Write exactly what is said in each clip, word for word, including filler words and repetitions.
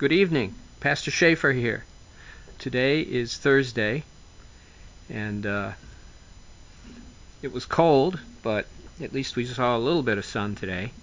Good evening. Pastor Schaefer here. Today is Thursday, and uh, it was cold, but at least we saw a little bit of sun today.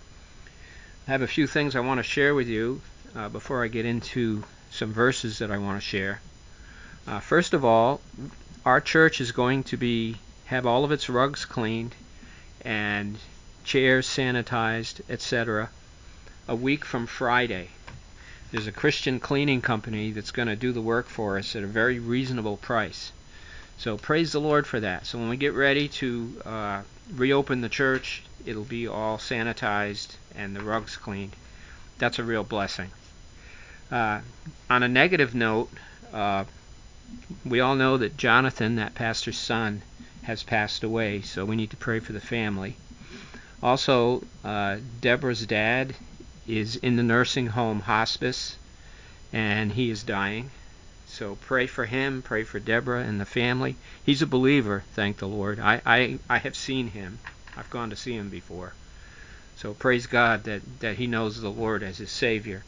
I have a few things I want to share with you uh, before I get into some verses that I want to share. Uh, first of all, our church is going to be have all of its rugs cleaned and chairs sanitized, et cetera a week from Friday. There's a Christian cleaning company that's going to do the work for us at a very reasonable price. So praise the Lord for that. So when we get ready to uh, reopen the church, it'll be all sanitized and the rugs cleaned. That's a real blessing. Uh, on a negative note, uh, we all know that Jonathan, that pastor's son, has passed away, so we need to pray for the family. Also, uh, Deborah's dad is in the nursing home hospice, and he is dying. So pray for him, pray for Deborah and the family. He's a believer, thank the Lord. I, I, I have seen him. I've gone to see him before. So praise God that, that he knows the Lord as his Savior.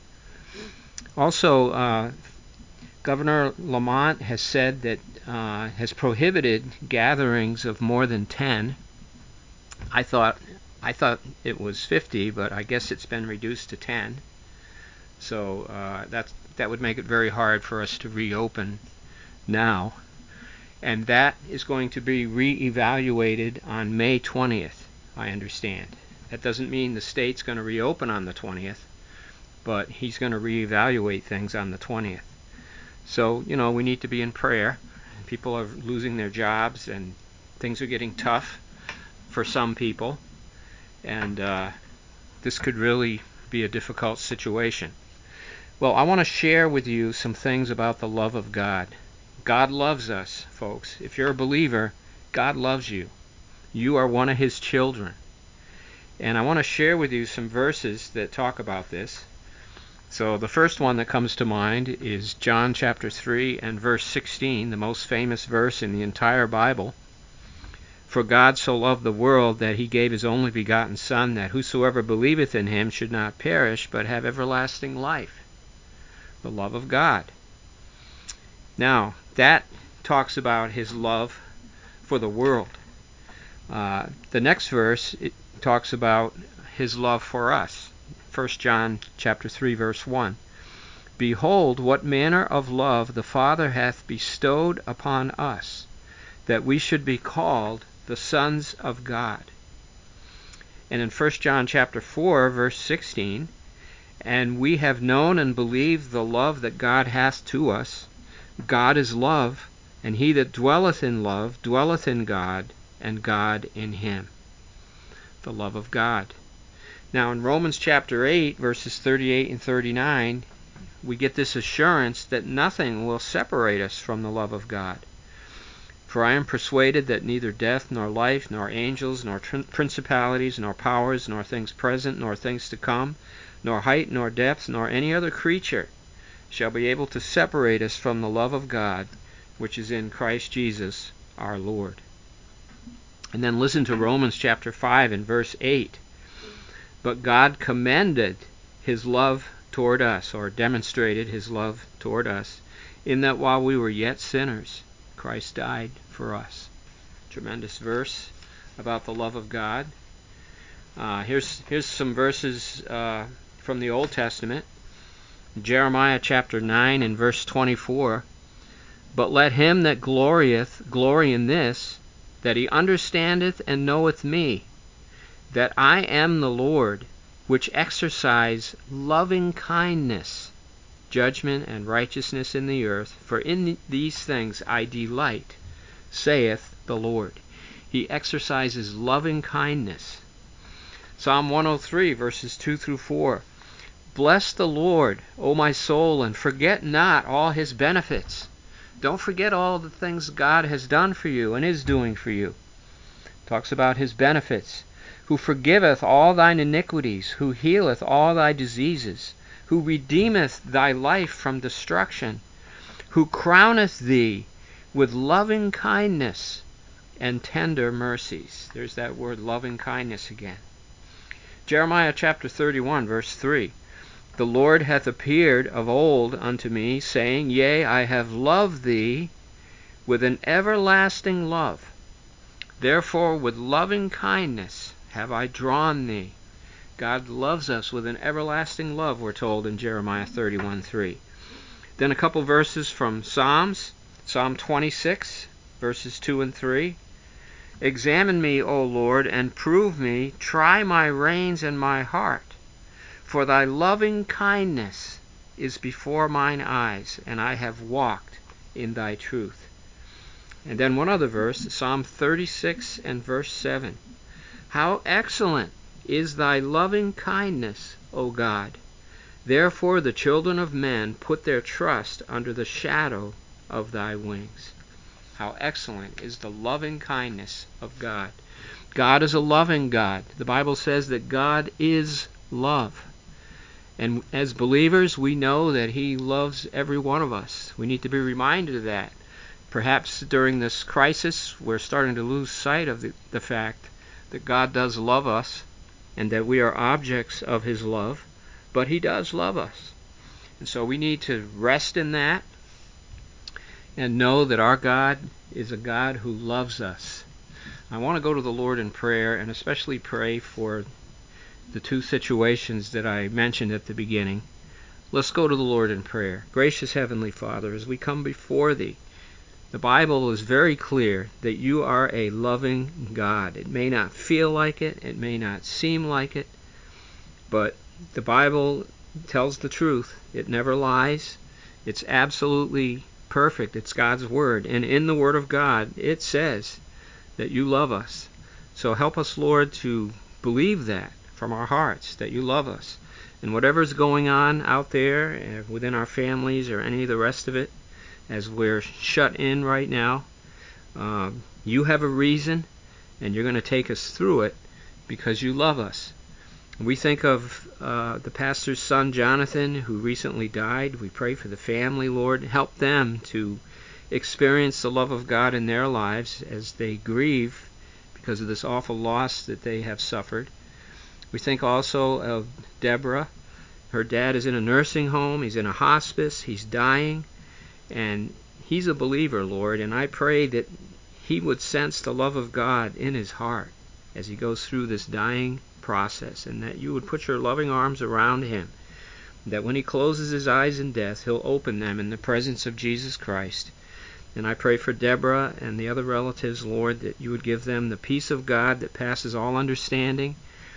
Also, uh, Governor Lamont has said that uh, has prohibited gatherings of more than ten. I thought I thought it was fifty, but I guess it's been reduced to ten. So uh, that that would make it very hard for us to reopen now. And that is going to be re-evaluated on May twentieth, I understand. That doesn't mean the state's going to reopen on the twentieth, but he's going to re-evaluate things on the twentieth. So, you know, we need to be in prayer. People are losing their jobs, and things are getting tough for some people. And uh, this could really be a difficult situation. Well, I want to share with you some things about the love of God. God loves us, folks. If you're a believer, God loves you. You are one of His children. And I want to share with you some verses that talk about this. So the first one that comes to mind is John chapter three and verse sixteen, the most famous verse in the entire Bible. For God so loved the world that he gave his only begotten Son, that whosoever believeth in him should not perish, but have everlasting life. The love of God. Now, that talks about his love for the world. Uh, the next verse, it talks about his love for us. First John chapter three, verse one. Behold, what manner of love the Father hath bestowed upon us, that we should be called the sons of God. And in First John chapter four, verse sixteen, and we have known and believed the love that God hath to us. God is love, and he that dwelleth in love dwelleth in God, and God in him. The love of God. Now in Romans chapter eight, verses thirty-eight and thirty-nine, we get this assurance that nothing will separate us from the love of God. For I am persuaded that neither death, nor life, nor angels, nor tr- principalities, nor powers, nor things present, nor things to come, nor height, nor depth, nor any other creature shall be able to separate us from the love of God, which is in Christ Jesus our Lord. And then listen to Romans chapter five and verse eight. But God commended his love toward us, or demonstrated his love toward us, in that while we were yet sinners, Christ died for us. Tremendous verse about the love of God. Uh, here's here's some verses uh, from the Old Testament. Jeremiah chapter nine and verse twenty-four. But let him that glorieth glory in this, that he understandeth and knoweth me, that I am the Lord, which exercise loving kindness, judgment, and righteousness in the earth, for in these things I delight, saith the Lord. He exercises loving kindness. Psalm one oh three, verses two through four. Bless the Lord, O my soul, and forget not all his benefits. Don't forget all the things God has done for you and is doing for you. Talks about his benefits. Who forgiveth all thine iniquities, who healeth all thy diseases, who redeemeth thy life from destruction, who crowneth thee with loving kindness and tender mercies. There's that word loving kindness again. Jeremiah chapter thirty-one, verse three. The Lord hath appeared of old unto me, saying, Yea, I have loved thee with an everlasting love. Therefore with loving kindness have I drawn thee. God loves us with an everlasting love, we're told in Jeremiah thirty-one three. Then a couple verses from Psalms. Psalm twenty-six, verses two and three. Examine me, O Lord, and prove me. Try my reins and my heart. For thy loving kindness is before mine eyes, and I have walked in thy truth. And then one other verse, Psalm thirty-six and verse seven. How excellent is thy loving kindness, O God! Therefore the children of men put their trust under the shadow of thy wings. How excellent is the loving kindness of God. God is a loving God. The Bible says that God is love. And as believers, we know that He loves every one of us. We need to be reminded of that. Perhaps during this crisis, we're starting to lose sight of the, the fact that God does love us and that we are objects of His love, but He does love us. And so we need to rest in that and know that our God is a God who loves us. I want to go to the Lord in prayer, and especially pray for the two situations that I mentioned at the beginning. Let's go to the Lord in prayer. Gracious Heavenly Father, as we come before Thee, the Bible is very clear that You are a loving God. It may not feel like it, it may not seem like it, but the Bible tells the truth. It never lies. It's absolutely perfect. It's God's Word. And in the Word of God, it says that You love us. So help us, Lord, to believe that from our hearts, that You love us. And whatever's going on out there within our families or any of the rest of it, as we're shut in right now, um, You have a reason, and You're going to take us through it because You love us. We think of uh, the pastor's son, Jonathan, who recently died. We pray for the family, Lord. Help them to experience the love of God in their lives as they grieve because of this awful loss that they have suffered. We think also of Deborah. Her dad is in a nursing home. He's in a hospice. He's dying. And he's a believer, Lord. And I pray that he would sense the love of God in his heart as he goes through this dying process, and that You would put Your loving arms around him, that when he closes his eyes in death, he'll open them in the presence of Jesus Christ. And I pray for Deborah and the other relatives, Lord, that You would give them the peace of God that passes all understanding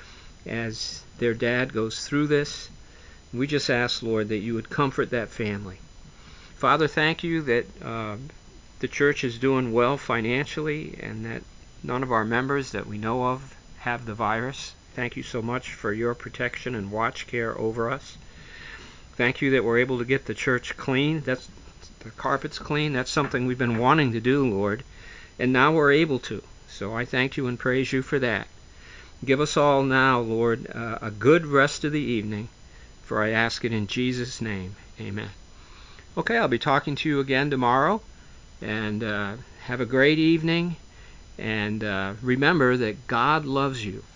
as their dad goes through this. We just ask, Lord, that You would comfort that family. Father, thank You that uh, the church is doing well financially and that none of our members that we know of have the virus. Thank You so much for Your protection and watch care over us. Thank You that we're able to get the church clean. That's the carpets clean. That's something we've been wanting to do, Lord, and now we're able to. So I thank You and praise You for that. Give us all now, Lord, uh, a good rest of the evening, for I ask it in Jesus' name. Amen. Okay, I'll be talking to you again tomorrow, and uh, have a great evening, and uh, remember that God loves you.